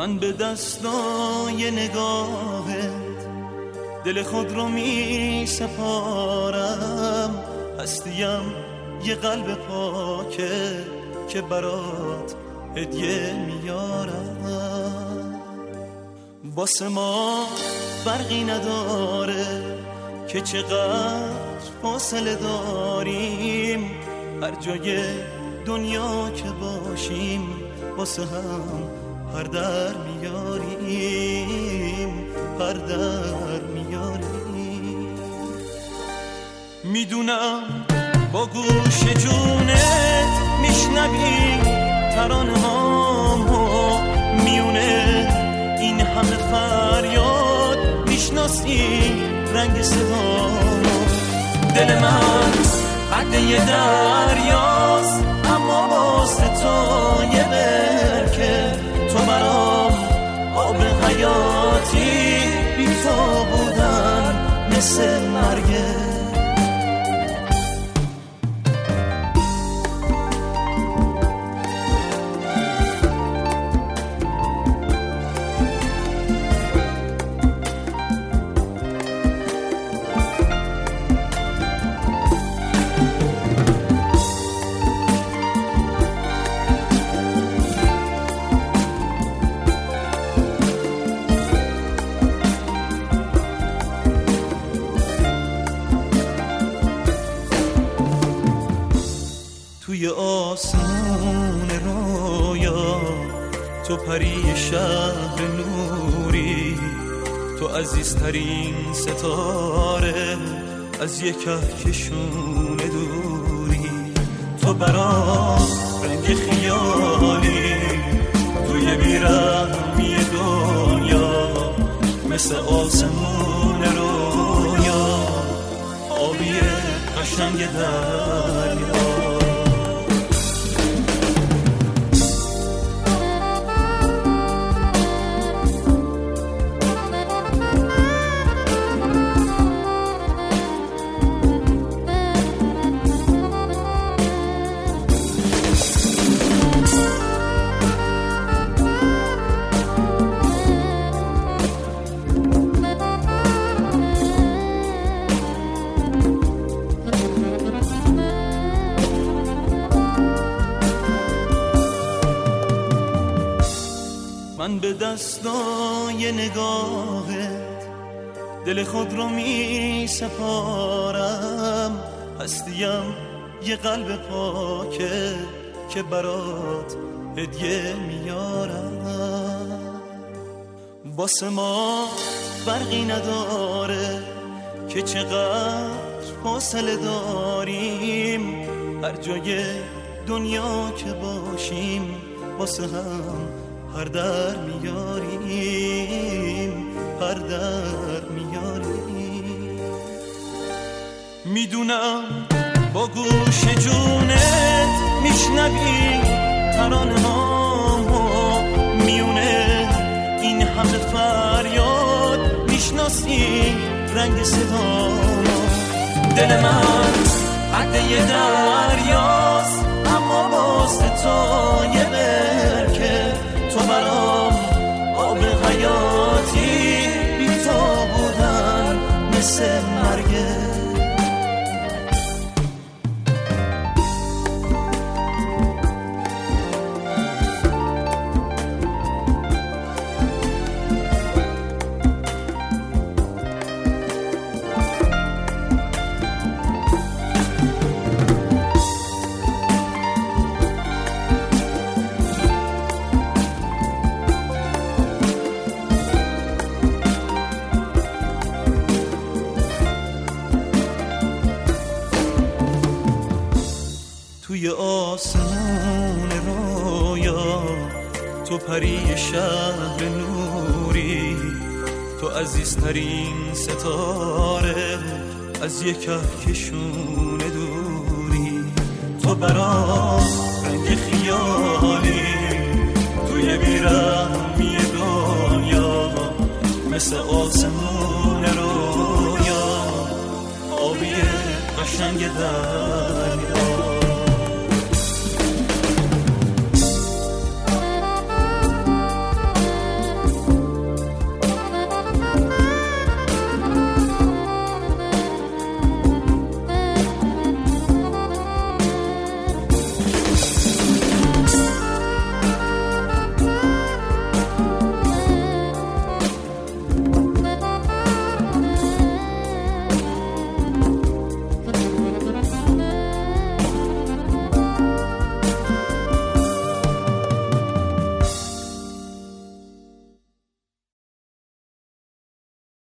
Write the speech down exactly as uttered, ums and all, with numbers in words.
من به دستای نگاهت دل خود رو می سپارم، هستیم یه قلب پاکه که برات هدیه میارم. واسه ما فرقی نداره که چقدر فاصله داریم، هر جای دنیا که باشیم واسه هم هر در میاریم، هر در میاریم. میدونم با گوش جونت میشنوی ترانه هامو، میونه این همه فریاد میشناسی رنگ صدامو. دل من قد یه دریاست اما واسه تو یه برکه، تو برام آب حیاتی، بی تو بودن مثل مرگه. توی آسمون رویا تو پری شهر نوری، تو عزیزترین ستاره از یک کهکشون دوری، تو برام رنگ خیالی توی بیرحمی دنیا، مثل آسمون رویا آبی قشنگ دریا. من به دستای نگاهت دل خود رو می سپارم، هستیم یه قلب پاکه که برات هدیه میارم. واسه ما فرقی نداره که چقدر فاصله داریم، هر جای دنیا که باشیم واسه هم هر در میاریم، هر در میاریم. میدونم با گوش جونت میشنوی ترانه هامو، میونه این همه فریاد میشناسی رنگ صدامو. دل من قد یه دریاست اما واسه تو یه برکه، تو برام آب حیاتی، بی تو بودن مثل مرگه. توی آسمون رویا تو پری شهر نوری، تو عزیزترین ستاره از یک کهکشون دوری، تو برام